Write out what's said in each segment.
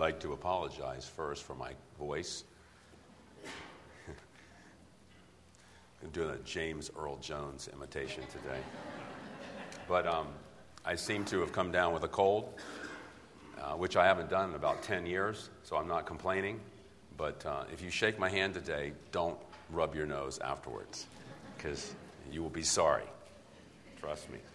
like to apologize first for my voice. I'm doing a James Earl Jones imitation today. But I seem to have come down with a cold, which I haven't done in about 10 years, so I'm not complaining. But if you shake my hand today, don't rub your nose afterwards, because you will be sorry. Trust me.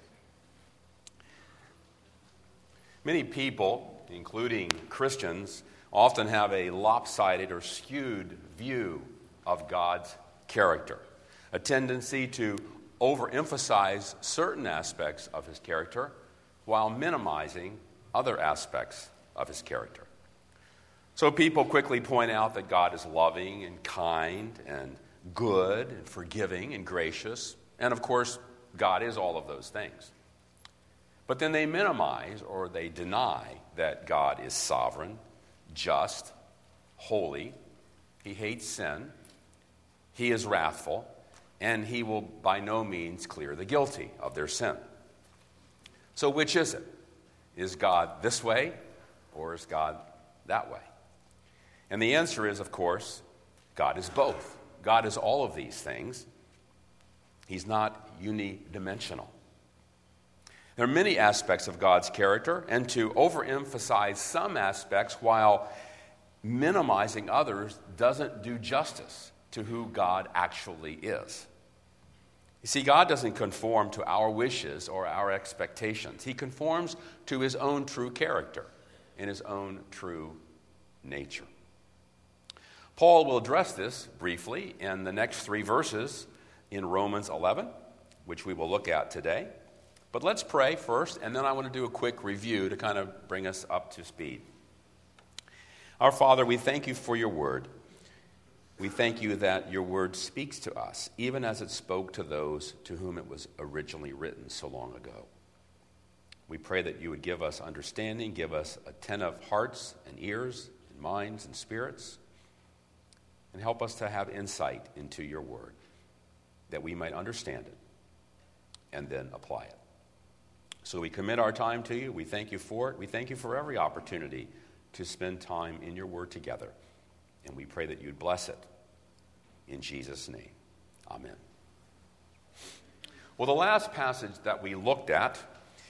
Many people, including Christians, often have a lopsided or skewed view of God's character, a tendency to overemphasize certain aspects of his character while minimizing other aspects of his character. So people quickly point out that God is loving and kind and good and forgiving and gracious, and of course, God is all of those things. But then they minimize or they deny that God is sovereign, just, holy. He hates sin. He is wrathful. And he will by no means clear the guilty of their sin. So which is it? Is God this way or is God that way? And the answer is, of course, God is both. God is all of these things. He's not unidimensional. There are many aspects of God's character, and to overemphasize some aspects while minimizing others doesn't do justice to who God actually is. You see, God doesn't conform to our wishes or our expectations. He conforms to his own true character and his own true nature. Paul will address this briefly in the next 3 verses in Romans 11, which we will look at today. But let's pray first, and then I want to do a quick review to kind of bring us up to speed. Our Father, we thank you for your word. We thank you that your word speaks to us, even as it spoke to those to whom it was originally written so long ago. We pray that you would give us understanding, give us attentive hearts and ears and minds and spirits, and help us to have insight into your word, that we might understand it and then apply it. So we commit our time to you. We thank you for it. We thank you for every opportunity to spend time in your word together. And we pray that you'd bless it. In Jesus' name, amen. Well, the last passage that we looked at,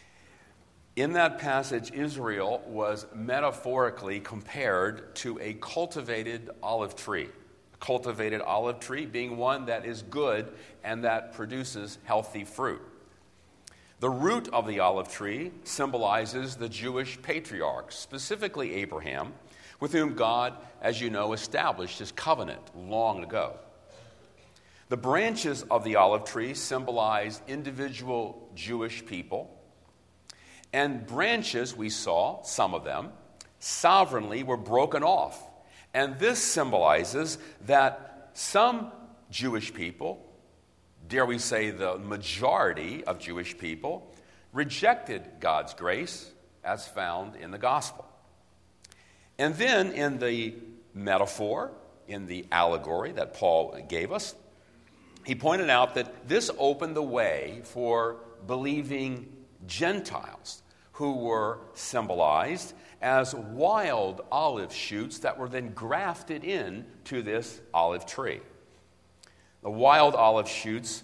in that passage, Israel was metaphorically compared to a cultivated olive tree. A cultivated olive tree being one that is good and that produces healthy fruit. The root of the olive tree symbolizes the Jewish patriarchs, specifically Abraham, with whom God, as you know, established his covenant long ago. The branches of the olive tree symbolize individual Jewish people, and branches, we saw, some of them, sovereignly were broken off. And this symbolizes that some Jewish people, dare we say the majority of Jewish people, rejected God's grace as found in the gospel. And then in the metaphor, in the allegory that Paul gave us, he pointed out that this opened the way for believing Gentiles who were symbolized as wild olive shoots that were then grafted in to this olive tree. The wild olive shoots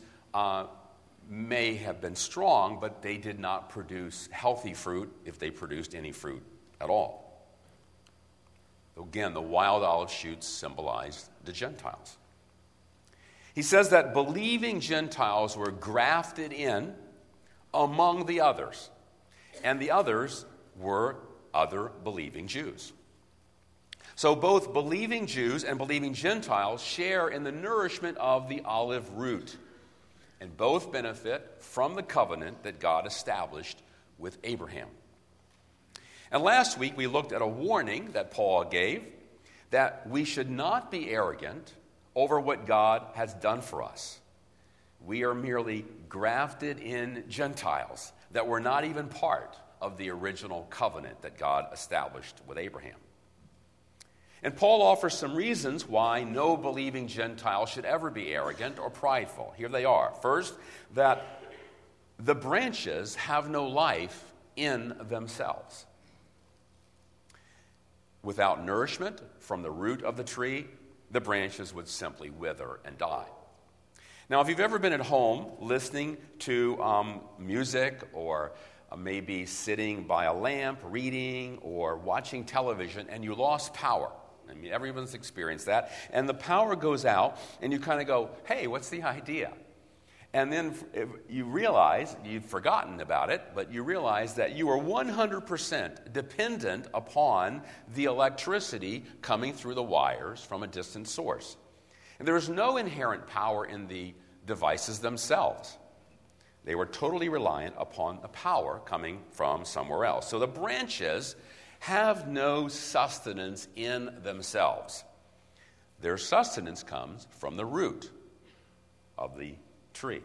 may have been strong, but they did not produce healthy fruit if they produced any fruit at all. Again, the wild olive shoots symbolized the Gentiles. He says that believing Gentiles were grafted in among the others, and the others were other believing Jews. So both believing Jews and believing Gentiles share in the nourishment of the olive root, and both benefit from the covenant that God established with Abraham. And last week we looked at a warning that Paul gave that we should not be arrogant over what God has done for us. We are merely grafted in Gentiles that were not even part of the original covenant that God established with Abraham. And Paul offers some reasons why no believing Gentile should ever be arrogant or prideful. Here they are. First, that the branches have no life in themselves. without nourishment from the root of the tree, the branches would simply wither and die. Now, if you've ever been at home listening to music or maybe sitting by a lamp, reading, or watching television, and you lost power. I mean, everyone's experienced that. And the power goes out, and you kind of go, hey, what's the idea? And then you realize, you've forgotten about it, but you realize that you are 100% dependent upon the electricity coming through the wires from a distant source. And there is no inherent power in the devices themselves. They were totally reliant upon the power coming from somewhere else. So the branches have no sustenance in themselves. Their sustenance comes from the root of the tree.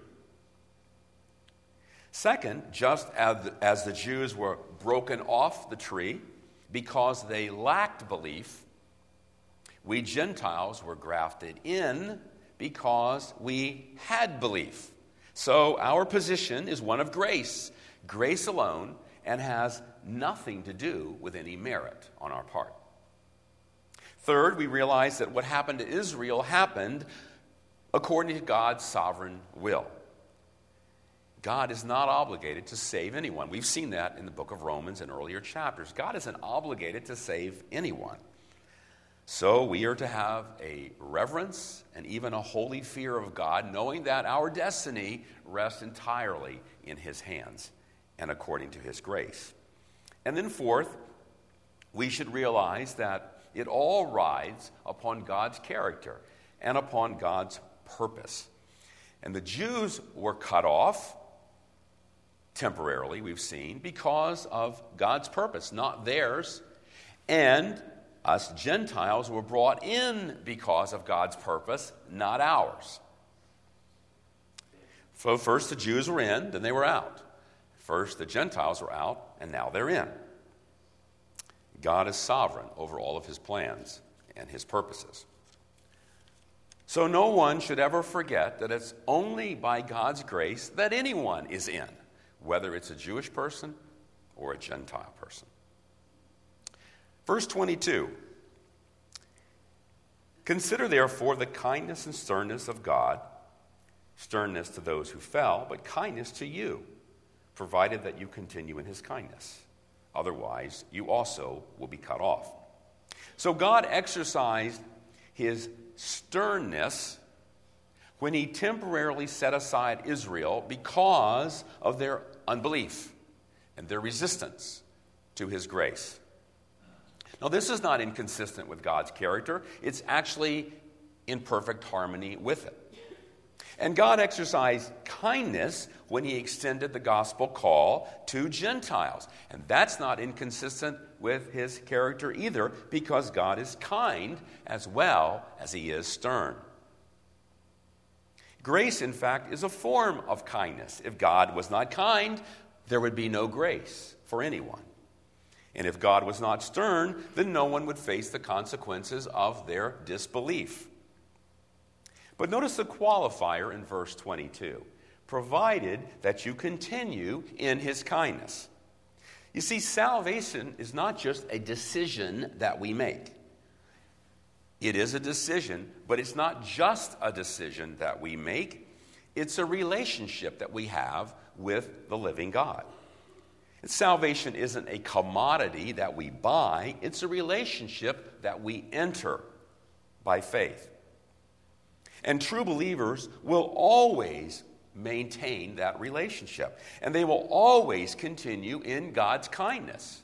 Second, just as the Jews were broken off the tree because they lacked belief, we Gentiles were grafted in because we had belief. So our position is one of grace alone, and has nothing to do with any merit on our part. Third, we realize that what happened to Israel happened according to God's sovereign will. God is not obligated to save anyone. We've seen that in the book of Romans and earlier chapters. God isn't obligated to save anyone. So we are to have a reverence and even a holy fear of God, knowing that our destiny rests entirely in His hands and according to His grace. And then fourth, we should realize that it all rides upon God's character and upon God's purpose. And the Jews were cut off temporarily, we've seen, because of God's purpose, not theirs. And us Gentiles were brought in because of God's purpose, not ours. So first the Jews were in, then they were out. First the Gentiles were out, and now they're in. God is sovereign over all of His plans and His purposes. So no one should ever forget that it's only by God's grace that anyone is in, whether it's a Jewish person or a Gentile person. Verse 22, consider therefore the kindness and sternness of God, sternness to those who fell, but kindness to you, provided that you continue in His kindness. Otherwise, you also will be cut off. So God exercised His sternness when He temporarily set aside Israel because of their unbelief and their resistance to His grace. Now, this is not inconsistent with God's character. It's actually in perfect harmony with it. And God exercised kindness when He extended the gospel call to Gentiles. And that's not inconsistent with His character either, because God is kind as well as He is stern. Grace, in fact, is a form of kindness. If God was not kind, there would be no grace for anyone. And if God was not stern, then no one would face the consequences of their disbelief. But notice the qualifier in verse 22, provided that you continue in His kindness. You see, salvation is not just a decision that we make. It is a decision, but it's not just a decision that we make. It's a relationship that we have with the living God. Salvation isn't a commodity that we buy. It's a relationship that we enter by faith. And true believers will always maintain that relationship. And they will always continue in God's kindness.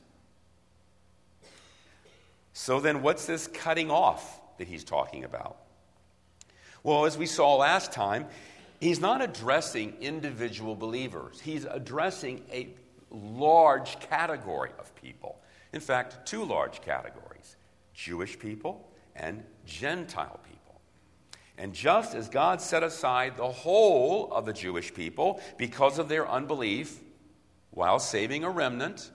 So then what's this cutting off that He's talking about? Well, as we saw last time, He's not addressing individual believers. He's addressing a large category of people. In fact, two large categories: Jewish people and Gentile people. And just as God set aside the whole of the Jewish people because of their unbelief while saving a remnant,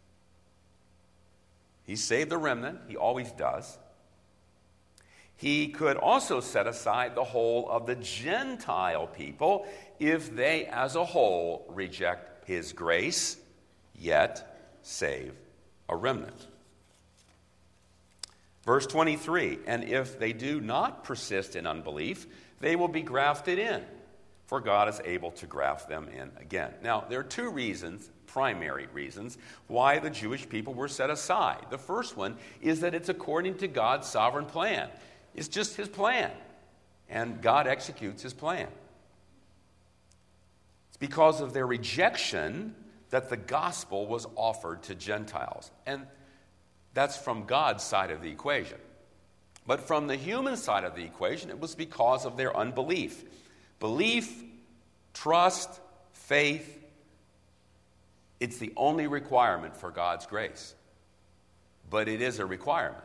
He saved the remnant, He always does. He could also set aside the whole of the Gentile people if they as a whole reject His grace, yet save a remnant. Verse 23, and if they do not persist in unbelief, they will be grafted in, for God is able to graft them in again. Now, there are two reasons, primary reasons, why the Jewish people were set aside. The first one is that it's according to God's sovereign plan. It's just his plan, and God executes his plan. It's because of their rejection that the gospel was offered to Gentiles. And that's from God's side of the equation. But from the human side of the equation, it was because of their unbelief. Belief, trust, faith, it's the only requirement for God's grace. But it is a requirement.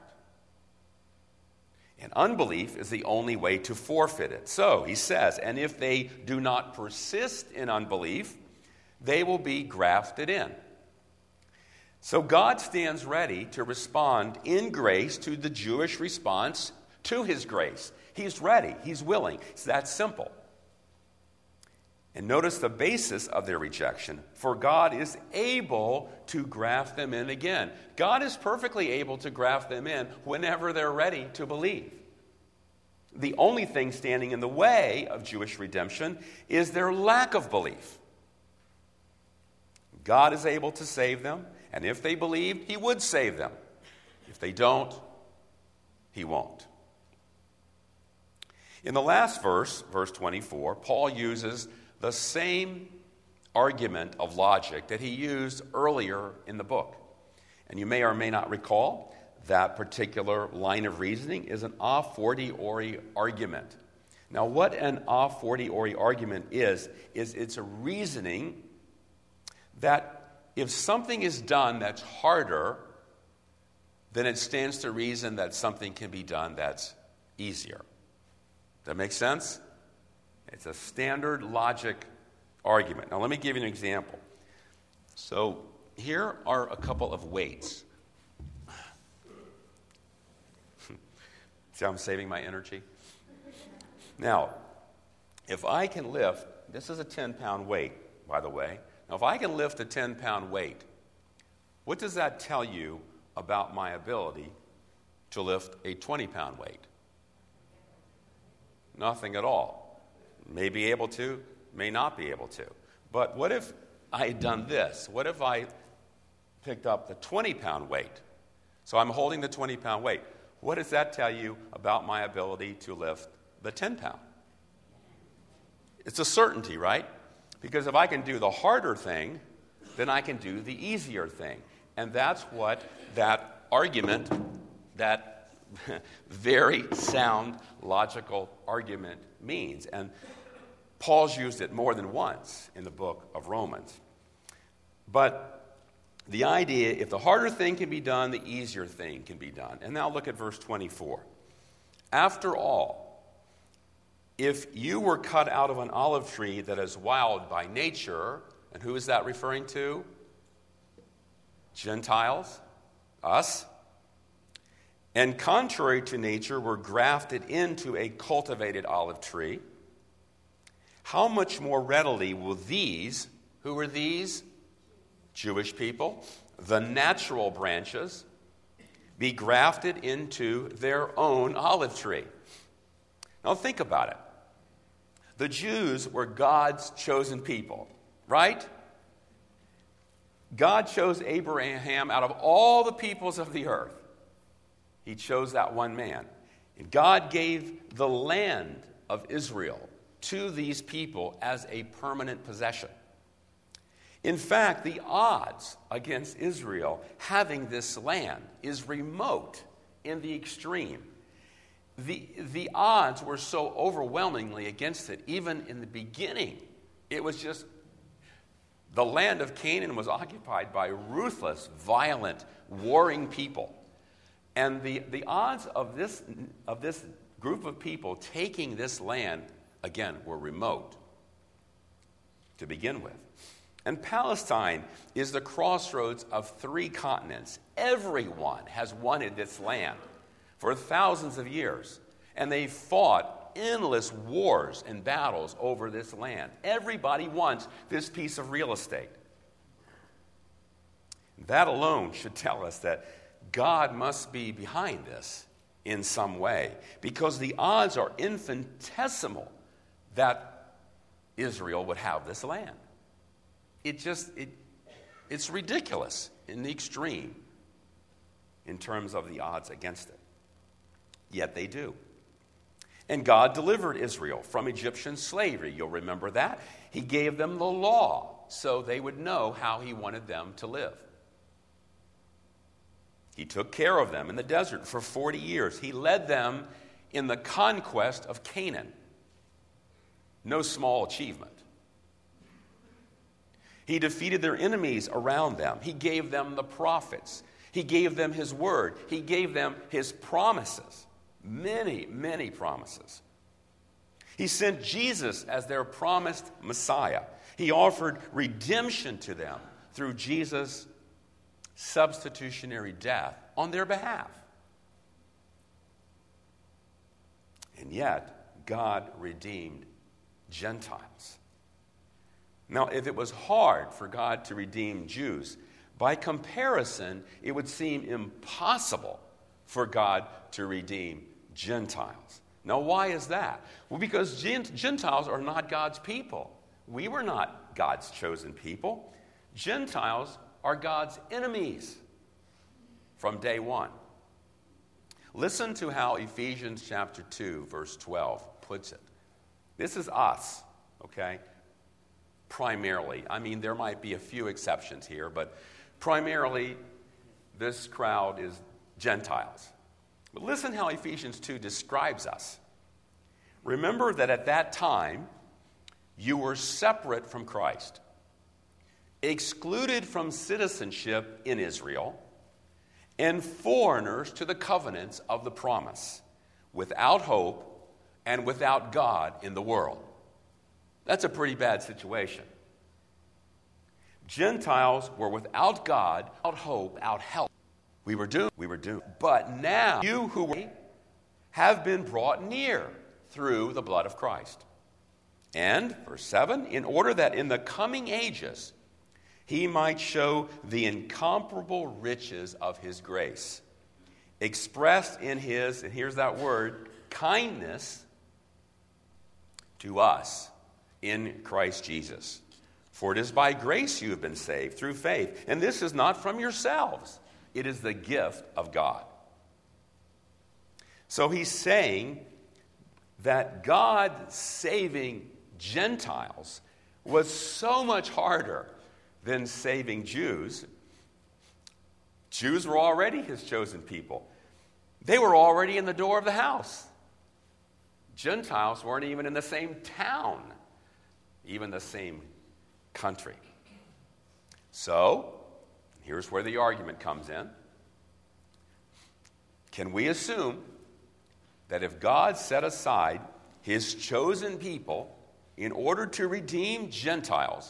And unbelief is the only way to forfeit it. So, he says, and if they do not persist in unbelief, they will be grafted in. So God stands ready to respond in grace to the Jewish response to his grace. He's ready. He's willing. It's that simple. And notice the basis of their rejection. For God is able to graft them in again. God is perfectly able to graft them in whenever they're ready to believe. The only thing standing in the way of Jewish redemption is their lack of belief. God is able to save them, and if they believed, he would save them. If they don't, he won't. In the last verse, verse 24, Paul uses the same argument of logic that he used earlier in the book. And you may or may not recall that particular line of reasoning is an a fortiori argument. Now, what an a fortiori argument is it's a reasoning that if something is done that's harder, then it stands to reason that something can be done that's easier. That make sense? It's a standard logic argument. Now, let me give you an example. So, here are a couple of weights. See how I'm saving my energy? Now, if I can lift, this is a 10-pound weight, by the way. Now, if I can lift a 10-pound weight, what does that tell you about my ability to lift a 20-pound weight? Nothing at all. May be able to, may not be able to. But what if I had done this? What if I picked up the 20-pound weight? So I'm holding the 20-pound weight. What does that tell you about my ability to lift the 10-pound? It's a certainty, right? Because if I can do the harder thing, then I can do the easier thing. And that's what that argument, that very sound, logical argument means. And Paul's used it more than once in the book of Romans. But the idea, if the harder thing can be done, the easier thing can be done. And now look at verse 24. After all, if you were cut out of an olive tree that is wild by nature, and who is that referring to? Gentiles, us. And contrary to nature, were grafted into a cultivated olive tree, how much more readily will these, who are these? Jewish people, the natural branches, be grafted into their own olive tree? Now think about it. The Jews were God's chosen people, right? God chose Abraham out of all the peoples of the earth. He chose that one man. And God gave the land of Israel to these people as a permanent possession. In fact, the odds against Israel having this land is remote in the extreme. The odds were so overwhelmingly against it. Even in the beginning, it was just the land of Canaan was occupied by ruthless, violent, warring people. And the odds of this group of people taking this land, again, were remote to begin with. And Palestine is the crossroads of 3 continents. Everyone has wanted this land for thousands of years. And they fought endless wars and battles over this land. Everybody wants this piece of real estate. That alone should tell us that God must be behind this. in some way, because the odds are infinitesimal that Israel would have this land. It's ridiculous in the extreme in terms of the odds against it. Yet they do. And God delivered Israel from Egyptian slavery. You'll remember that. He gave them the law so they would know how he wanted them to live. He took care of them in the desert for 40 years. He led them in the conquest of Canaan. No small achievement. He defeated their enemies around them. He gave them the prophets. He gave them his word. He gave them his promises. Many, many promises. He sent Jesus as their promised Messiah. He offered redemption to them through Jesus' substitutionary death on their behalf. And yet, God redeemed Gentiles. Now, if it was hard for God to redeem Jews, by comparison, it would seem impossible for God to redeem Gentiles. Now, why is that? Well, because Gentiles are not God's people. We were not God's chosen people. Gentiles are God's enemies from day one. Listen to how Ephesians chapter 2, verse 12 puts it. This is us, okay? Primarily. I mean, there might be a few exceptions here, but primarily this crowd is Gentiles. But listen how Ephesians 2 describes us. Remember that at that time, you were separate from Christ, excluded from citizenship in Israel, and foreigners to the covenants of the promise, without hope and without God in the world. That's a pretty bad situation. Gentiles were without God, without hope, without help. We were doomed. But now, you who have been brought near through the blood of Christ. And, verse 7, in order that in the coming ages he might show the incomparable riches of his grace, expressed in his, and here's that word, kindness to us in Christ Jesus. For it is by grace you have been saved through faith, and this is not from yourselves. It is the gift of God. So he's saying that God saving Gentiles was so much harder than saving Jews. Jews were already his chosen people. They were already in the door of the house. Gentiles weren't even in the same town, even the same country. So, here's where the argument comes in. Can we assume that if God set aside his chosen people in order to redeem Gentiles,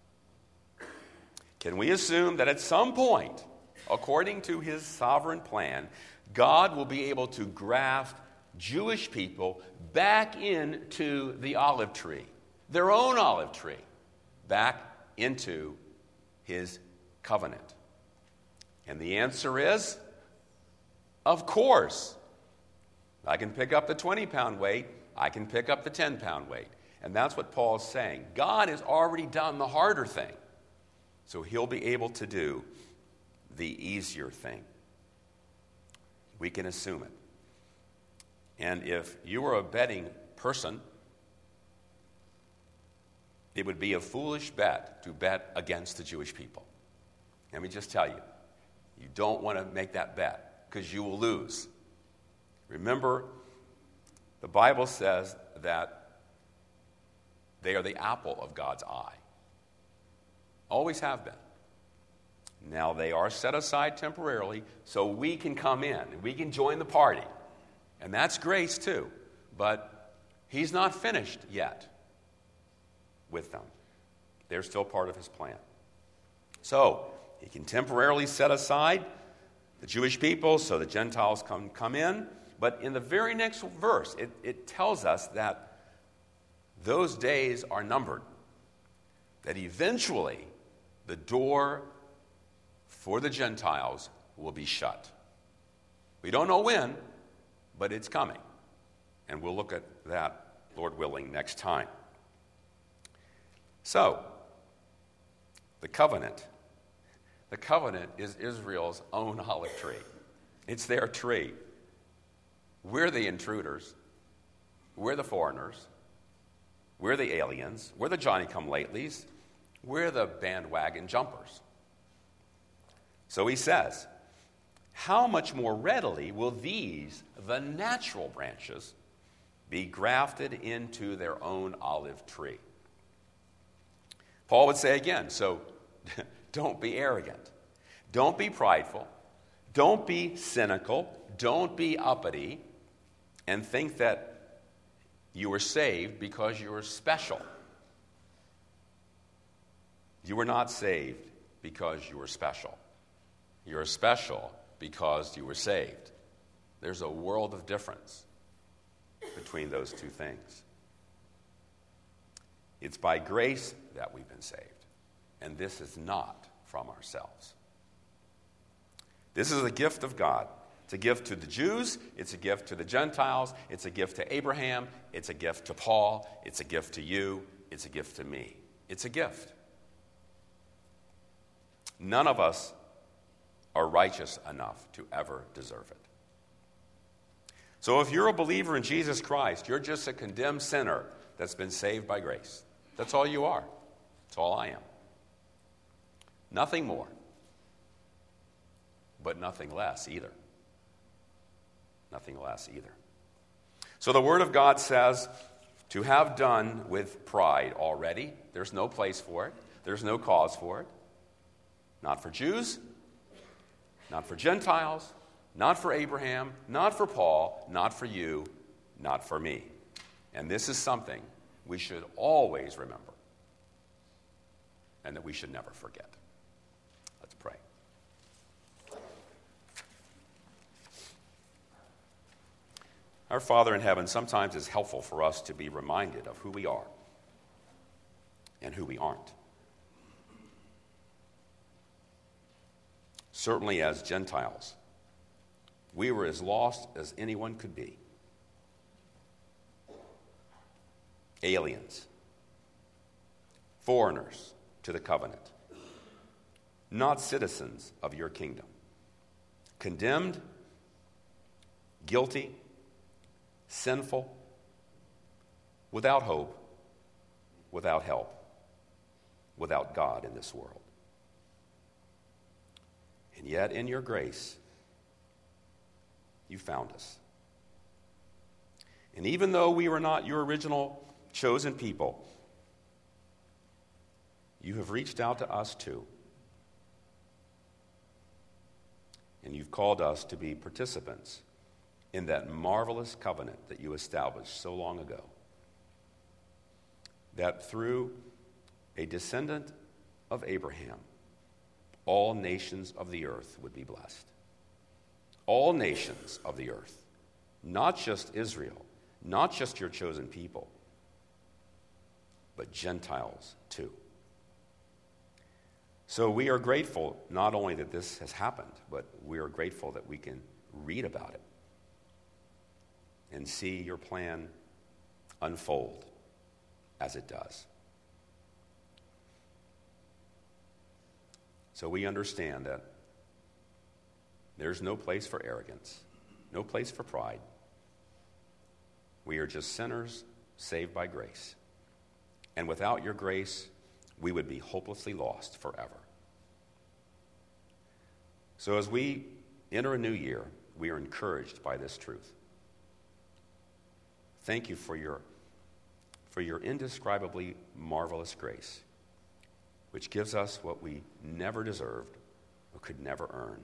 can we assume that at some point, according to his sovereign plan, God will be able to graft Jewish people back into the olive tree, their own olive tree, back into his covenant? And the answer is, of course. I can pick up the 20-pound weight. I can pick up the 10-pound weight. And that's what Paul's saying. God has already done the harder thing. So he'll be able to do the easier thing. We can assume it. And if you were a betting person, it would be a foolish bet to bet against the Jewish people. Let me just tell you, you don't want to make that bet because you will lose. Remember, the Bible says that they are the apple of God's eye. Always have been. Now they are set aside temporarily so we can come in and we can join the party. And that's grace too. But he's not finished yet with them. They're still part of his plan. So he can temporarily set aside the Jewish people so the Gentiles come in. But in the very next verse, it tells us that those days are numbered. That eventually the door for the Gentiles will be shut. We don't know when, but it's coming. And we'll look at that, Lord willing, next time. So, the covenant. The covenant is Israel's own olive tree. It's their tree. We're the intruders. We're the foreigners. We're the aliens. We're the Johnny-come-latelys. We're the bandwagon jumpers. So he says, how much more readily will these, the natural branches, be grafted into their own olive tree? Paul would say again, so don't be arrogant. Don't be prideful. Don't be cynical. Don't be uppity and think that you were saved because you were special. You were not saved because you were special. You were special because you were saved. There's a world of difference between those two things. It's by grace that we've been saved, and this is not from ourselves. This is a gift of God. It's a gift to the Jews, it's a gift to the Gentiles, it's a gift to Abraham, it's a gift to Paul, it's a gift to you, it's a gift to me. It's a gift. None of us are righteous enough to ever deserve it. So if you're a believer in Jesus Christ, you're just a condemned sinner that's been saved by grace. That's all you are. That's all I am. Nothing more, but nothing less either. Nothing less either. So the Word of God says to have done with pride already. There's no place for it. There's no cause for it. Not for Jews, not for Gentiles, not for Abraham, not for Paul, not for you, not for me. And this is something we should always remember and that we should never forget. Let's pray. Our Father in heaven, sometimes it's helpful for us to be reminded of who we are and who we aren't. Certainly as Gentiles, we were as lost as anyone could be. Aliens, foreigners to the covenant, not citizens of your kingdom, condemned, guilty, sinful, without hope, without help, without God in this world. And yet, in your grace, you found us. And even though we were not your original chosen people, you have reached out to us too. And you've called us to be participants in that marvelous covenant that you established so long ago. That through a descendant of Abraham, all nations of the earth would be blessed. All nations of the earth, not just Israel, not just your chosen people, but Gentiles too. So we are grateful not only that this has happened, but we are grateful that we can read about it and see your plan unfold as it does. So we understand that there's no place for arrogance, no place for pride. We are just sinners saved by grace. And without your grace, we would be hopelessly lost forever. So as we enter a new year, we are encouraged by this truth. Thank you for your indescribably marvelous grace, which gives us what we never deserved or could never earn.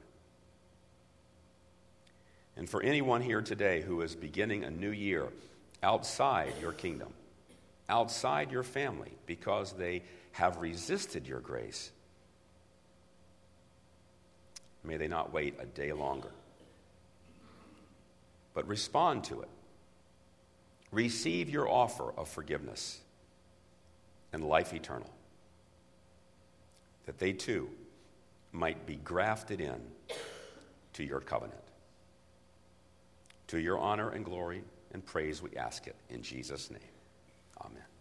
And for anyone here today who is beginning a new year outside your kingdom, outside your family, because they have resisted your grace, may they not wait a day longer, but respond to it. Receive your offer of forgiveness and life eternal, that they too might be grafted in to your covenant. To your honor and glory and praise we ask it in Jesus' name. Amen.